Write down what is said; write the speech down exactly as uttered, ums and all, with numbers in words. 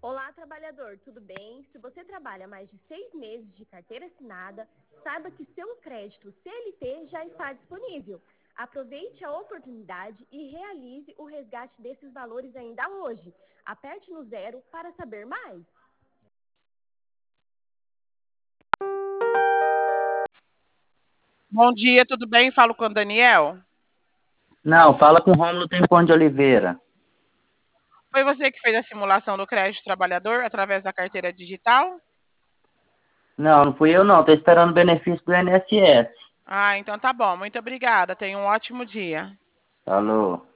Olá, trabalhador, tudo bem? Se você trabalha mais de seis meses de carteira assinada, saiba que seu crédito C L T já está disponível. Aproveite a oportunidade e realize o resgate desses valores ainda hoje. Aperte no zero para saber mais. Bom dia, tudo bem? Falo com o Daniel. Não, fala com o Rômulo Tempão de Oliveira. Foi você que fez a simulação do crédito trabalhador através da carteira digital? Não, não fui eu não, tô esperando o benefício do I N S S. Ah, então tá bom. Muito obrigada. Tenha um ótimo dia. Falou.